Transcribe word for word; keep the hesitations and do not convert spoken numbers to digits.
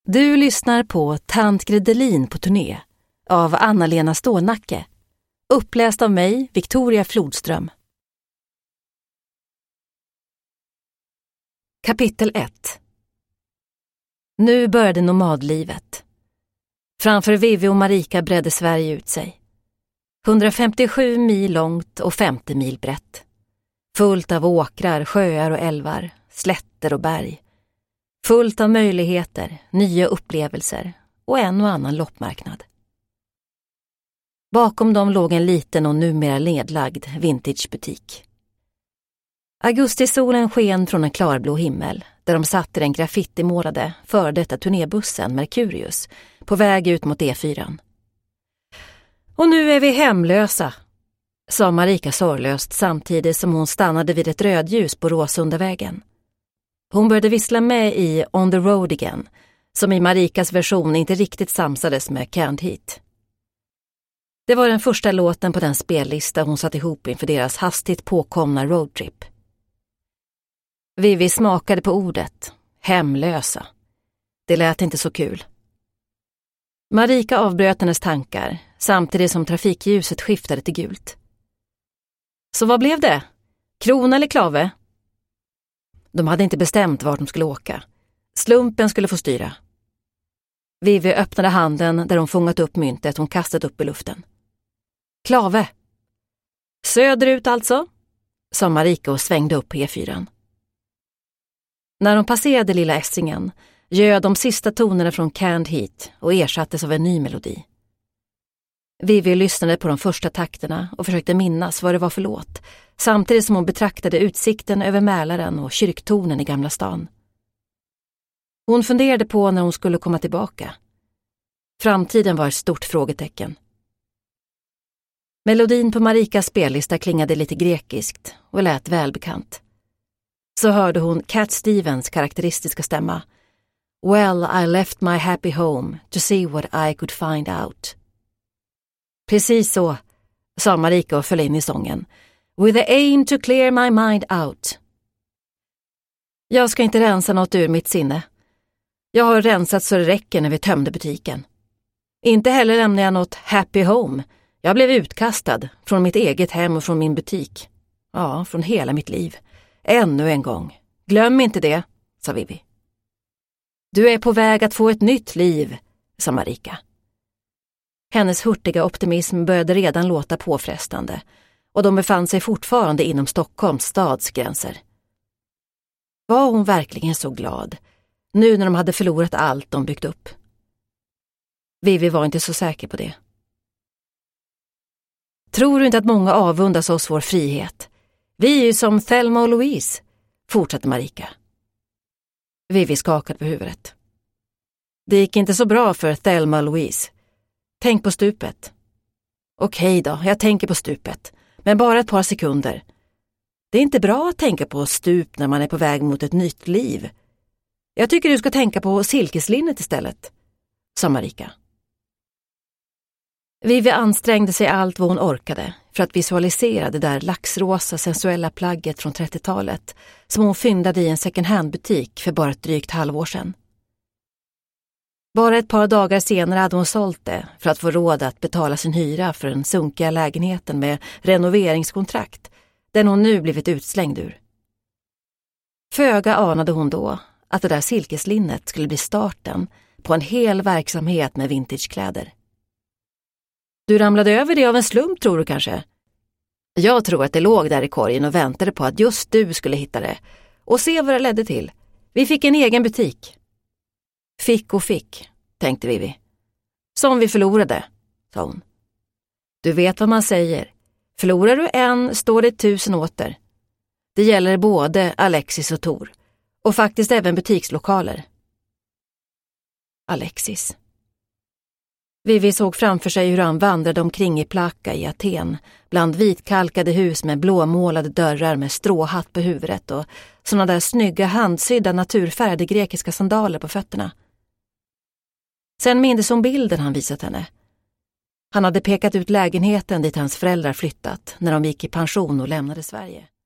Du lyssnar på Tant Gredelin på turné av Anna-Lena Stålnacke. Uppläst av mig, Victoria Flodström. Kapitel ett. Nu började nomadlivet. Framför Vivi och Marika bredde Sverige ut sig. hundrafemtiosju mil långt och femtio mil brett. Fullt av åkrar, sjöar och älvar, slätter och berg. Fullt av möjligheter, nya upplevelser och en och annan loppmarknad. Bakom dem låg en liten och numera nedlagd vintagebutik. Augustisolen sken från en klarblå himmel där de satt i den graffitimålade före detta turnébussen Mercurius på väg ut mot E fyra. Och nu är vi hemlösa, sa Marika sorglöst samtidigt som hon stannade vid ett rödljus på Råsundavägen. Hon började vissla med i On the Road Again, som i Marikas version inte riktigt samsades med Can't Heat. Det var den första låten på den spellista hon satt ihop inför deras hastigt påkomna roadtrip. Vivi smakade på ordet, hemlösa. Det lät inte så kul. Marika avbröt hennes tankar, samtidigt som trafikljuset skiftade till gult. Så vad blev det? Krona eller klave? De hade inte bestämt vart de skulle åka. Slumpen skulle få styra. Vivi öppnade handen där hon fångat upp myntet hon kastat upp i luften. Klave. Söderut alltså, sa Marika och svängde upp på E fyra. När de passerade lilla Essingen göd de sista tonerna från Can't Heat och ersattes av en ny melodi. Vivi lyssnade på de första takterna och försökte minnas vad det var för låt, samtidigt som hon betraktade utsikten över Mälaren och kyrktornen i Gamla stan. Hon funderade på när hon skulle komma tillbaka. Framtiden var ett stort frågetecken. Melodin på Marikas spellista klingade lite grekiskt och lät välbekant. Så hörde hon Cat Stevens karaktäristiska stämma. Well, I left my happy home to see what I could find out. Precis så, sa Marika och föll in i sången. With the aim to clear my mind out. Jag ska inte rensa något ur mitt sinne. Jag har rensat så det räcker när vi tömde butiken. Inte heller lämnar jag något happy home. Jag blev utkastad från mitt eget hem och från min butik. Ja, från hela mitt liv. Ännu en gång. Glöm inte det, sa Vivi. Du är på väg att få ett nytt liv, sa Marika. Hennes hurtiga optimism började redan låta påfrestande och de befann sig fortfarande inom Stockholms stads gränser. Var hon verkligen så glad, nu när de hade förlorat allt de byggt upp? Vivi var inte så säker på det. Tror du inte att många avundas oss vår frihet? Vi är ju som Thelma och Louise, fortsatte Marika. Vivi skakade på huvudet. Det gick inte så bra för Thelma och Louise. Tänk på stupet. Okej då, jag tänker på stupet. Men bara ett par sekunder. Det är inte bra att tänka på stup när man är på väg mot ett nytt liv. Jag tycker du ska tänka på silkeslinnet istället, sa Marika. Vivi ansträngde sig allt vad hon orkade för att visualisera det där laxrosa sensuella plagget från trettiotalet som hon fyndade i en second hand-butik för bara ett drygt halvår sedan. Bara ett par dagar senare hade hon sålt det för att få råd att betala sin hyra för den sunkiga lägenheten med renoveringskontrakt, den hon nu blivit utslängd ur. Föga anade hon då att det där silkeslinnet skulle bli starten på en hel verksamhet med vintagekläder. Du ramlade över det av en slump, tror du kanske? Jag tror att det låg där i korgen och väntade på att just du skulle hitta det. Och se vad det ledde till. Vi fick en egen butik. Fick och fick, tänkte Vivi. Som vi förlorade, sa hon. Du vet vad man säger. Förlorar du en står det tusen åter. Det gäller både Alexis och Tor. Och faktiskt även butikslokaler. Alexis. Vivi såg framför sig hur han vandrade omkring i Plaka i Aten, bland vitkalkade hus med blåmålade dörrar med stråhatt på huvudet och såna där snygga handsydda naturfärgade grekiska sandaler på fötterna. Sen mindes hon bilden han visat henne. Han hade pekat ut lägenheten dit hans föräldrar flyttat när de gick i pension och lämnade Sverige.